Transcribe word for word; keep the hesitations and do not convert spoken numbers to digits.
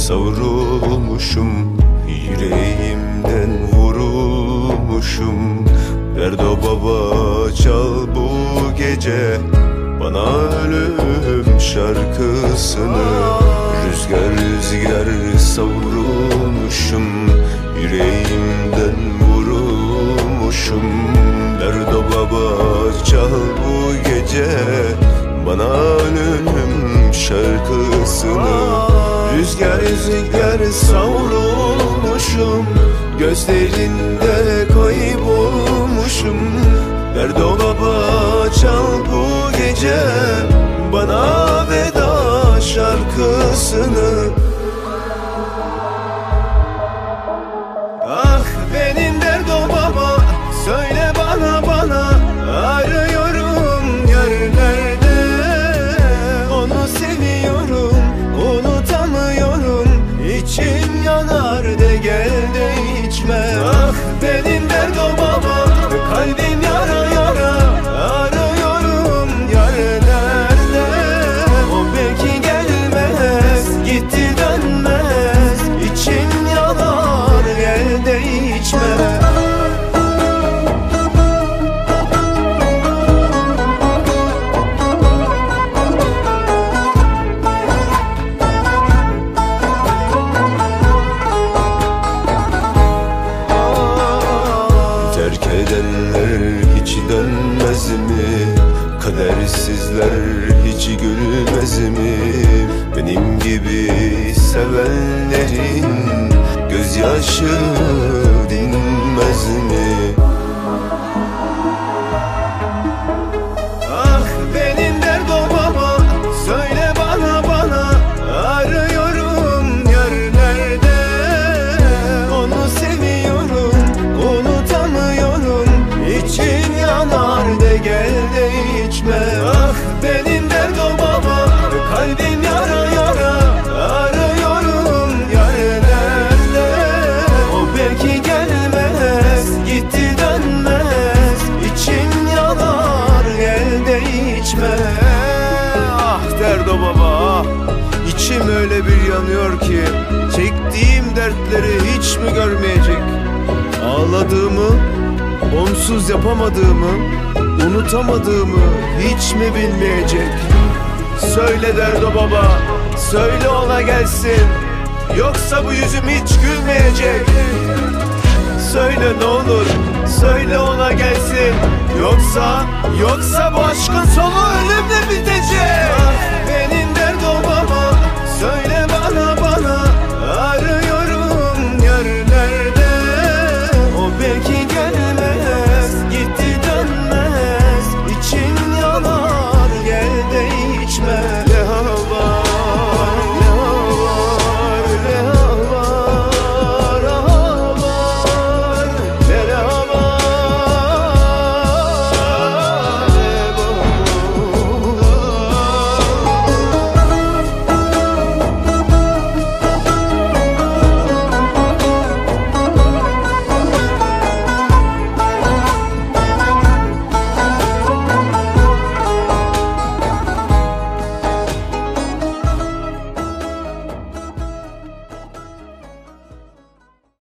savrulmuşum, yüreğimden vurulmuşum. Derdo baba çal bu gece bana ölüm şarkısını. Rüzgar rüzgar savrulmuşum, yüreğimden vurulmuşum. Derdo baba çal bu gece bana ölüm şarkısını. Rüzgar rüzgar savrulmuşum, gözlerinde kaybolmuşum. Derdo baba çal bu gece bana veda şarkısını. Ah benim Derdo baba, söyle bana bana, arıyorum yerlerde. Onu seviyorum, unutamıyorum, içim yanar de gel de içme. Ah benim Derdo baba, kalbim yara yara, arıyorum yerlerde. O belki gelmez, gitti dönmez, içim yanar gel de içme. Terk edenler hiç dönmez mi? Kadersizler hiç gülmez mi? Benim gibi sevenlerin gözyaşı dinmez mi? Ah benim Derdo baba, söyle bana bana, arıyorum yerlerde. Onu seviyorum, unutamıyorum, içim yanar de gel de içme. Ah benim Derdo baba, kalbim yara yara, arıyorum yerlerde. O belki gelmez, gitti dönmez, içim yanar gel de içme. Ah Derdo baba ah, içim öyle bir yanıyor ki, çektiğim dertleri hiç mi görmeyecek? Ağladığımı, onsuz yapamadığımı, unutamadığımı hiç mi bilmeyecek? Söyle Derdo baba, söyle ona gelsin, yoksa bu yüzüm hiç gülmeyecek. Söyle ne olur, söyle ona gelsin, yoksa, yoksa bu aşkın sonu ölümle bitecek.